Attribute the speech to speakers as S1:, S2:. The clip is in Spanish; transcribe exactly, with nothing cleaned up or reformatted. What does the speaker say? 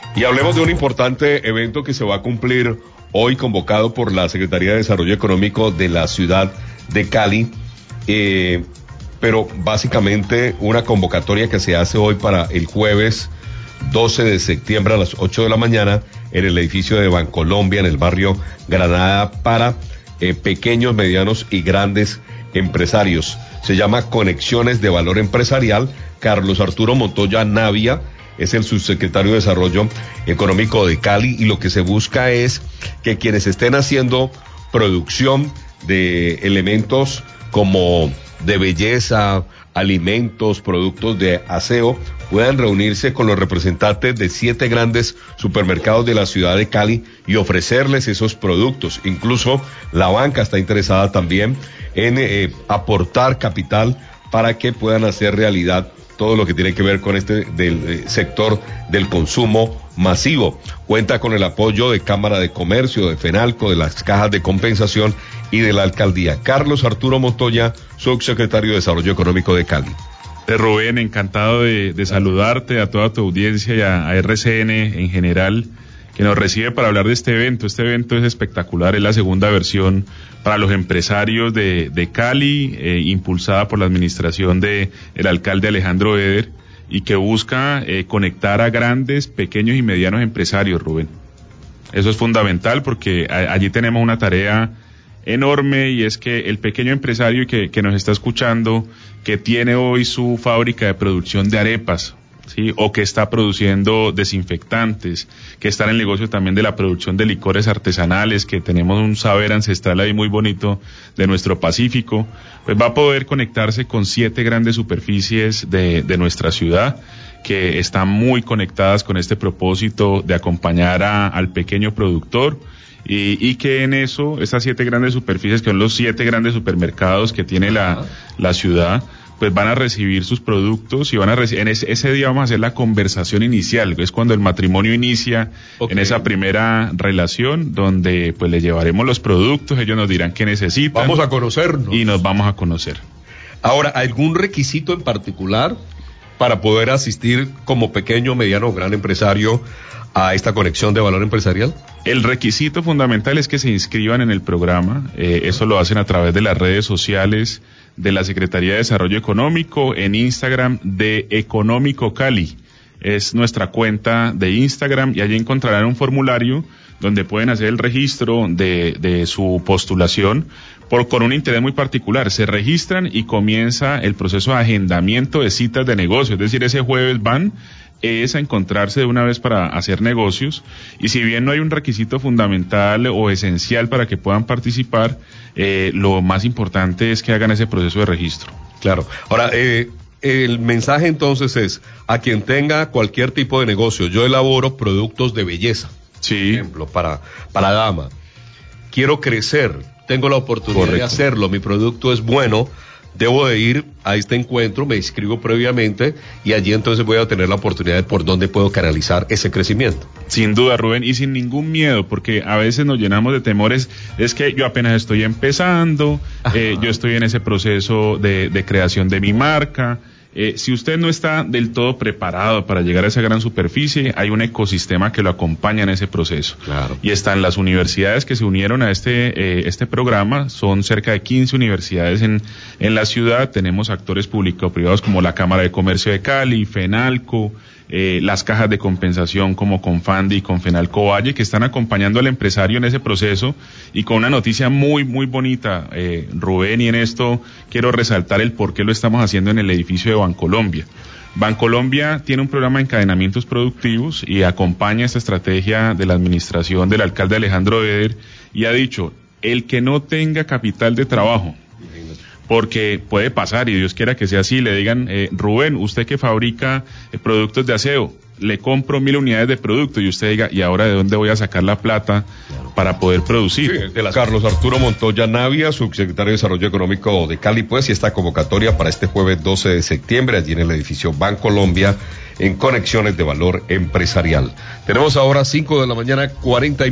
S1: Y hablemos de un importante evento que se va a cumplir hoy, convocado por la Secretaría de Desarrollo Económico de la ciudad de Cali, eh, pero básicamente una convocatoria que se hace hoy para el jueves doce de septiembre a las ocho de la mañana en el edificio de Bancolombia, en el barrio Granada, para eh, pequeños, medianos y grandes empresarios. Se llama Conexiones de Valor Empresarial. Carlos Arturo Montoya Navia es el subsecretario de Desarrollo Económico de Cali, y lo que se busca es que quienes estén haciendo producción de elementos como de belleza, alimentos, productos de aseo, puedan reunirse con los representantes de siete grandes supermercados de la ciudad de Cali y ofrecerles esos productos. Incluso la banca está interesada también en eh, aportar capital para que puedan hacer realidad todo lo que tiene que ver con este del eh, sector del consumo masivo. Cuenta con el apoyo de Cámara de Comercio, de FENALCO, de las cajas de compensación y de la alcaldía. Carlos Arturo Montoya, subsecretario de Desarrollo Económico de Cali.
S2: Eh, Rubén, encantado de, de saludarte, a toda tu audiencia y a, a R C N en general, que nos recibe para hablar de este evento. Este evento es espectacular, es la segunda versión para los empresarios de, de Cali, eh, impulsada por la administración de el alcalde Alejandro Eder, y que busca eh, conectar a grandes, pequeños y medianos empresarios, Rubén. Eso es fundamental porque a, allí tenemos una tarea enorme, y es que el pequeño empresario que, que nos está escuchando, que tiene hoy su fábrica de producción de arepas, ¿sí?, o que está produciendo desinfectantes, que está en el negocio también de la producción de licores artesanales, que tenemos un saber ancestral ahí muy bonito de nuestro Pacífico, pues va a poder conectarse con siete grandes superficies de, de nuestra ciudad, que están muy conectadas con este propósito de acompañar a, al pequeño productor. Y, y que en eso, estas siete grandes superficies, que son los siete grandes supermercados que tiene la, la ciudad, pues van a recibir sus productos y van a recibir, en ese, ese día vamos a hacer la conversación inicial, es cuando el matrimonio inicia, okay, en esa primera relación, donde pues le llevaremos los productos, ellos nos dirán qué necesitan.
S1: Vamos a conocernos.
S2: Y nos vamos a conocer.
S1: Ahora, ¿algún requisito en particular para poder asistir como pequeño, mediano o gran empresario a esta conexión de valor empresarial?
S2: El requisito fundamental es que se inscriban en el programa. Eh, eso lo hacen a través de las redes sociales de la Secretaría de Desarrollo Económico, en Instagram de Económico Cali. Es nuestra cuenta de Instagram, y allí encontrarán un formulario donde pueden hacer el registro de, de su postulación por, con un interés muy particular. Se registran y comienza el proceso de agendamiento de citas de negocio, es decir, ese jueves van es a encontrarse de una vez para hacer negocios, y si bien no hay un requisito fundamental o esencial para que puedan participar, eh, lo más importante es que hagan ese proceso de registro.
S1: Claro. Ahora, eh, el mensaje entonces es, a quien tenga cualquier tipo de negocio, yo elaboro productos de belleza,
S2: sí,
S1: por ejemplo, para, para dama, quiero crecer, tengo la oportunidad Correcto. de hacerlo, mi producto es bueno, debo de ir a este encuentro, me inscribo previamente, y allí entonces voy a tener la oportunidad de por dónde puedo canalizar ese crecimiento.
S2: Sin duda, Rubén, y sin ningún miedo, porque a veces nos llenamos de temores, es que yo apenas estoy empezando, eh, yo estoy en ese proceso de, de creación de mi marca. Eh, si usted no está del todo preparado para llegar a esa gran superficie, hay un ecosistema que lo acompaña en ese proceso.
S1: Claro.
S2: Y están las universidades que se unieron a este eh, este programa, son cerca de quince universidades en, en la ciudad. Tenemos actores público-privados como la Cámara de Comercio de Cali, FENALCO, eh, las cajas de compensación como Confandi y Confenalco Valle, que están acompañando al empresario en ese proceso, y con una noticia muy, muy bonita, eh, Rubén, y en esto quiero resaltar el por qué lo estamos haciendo en el edificio de Bancolombia. Bancolombia tiene un programa de encadenamientos productivos y acompaña esta estrategia de la administración del alcalde Alejandro Eder, y ha dicho, el que no tenga capital de trabajo, porque puede pasar, y Dios quiera que sea así, le digan, eh, Rubén, usted que fabrica eh, productos de aseo, le compro mil unidades de producto, y usted diga, ¿y ahora de dónde voy a sacar la plata para poder producir?
S1: Sí, de las... Carlos Arturo Montoya Navia, subsecretario de Desarrollo Económico de Cali, pues, y esta convocatoria para este jueves doce de septiembre, allí en el edificio Bancolombia, en Conexiones de Valor Empresarial. Tenemos ahora cinco de la mañana, cuarenta y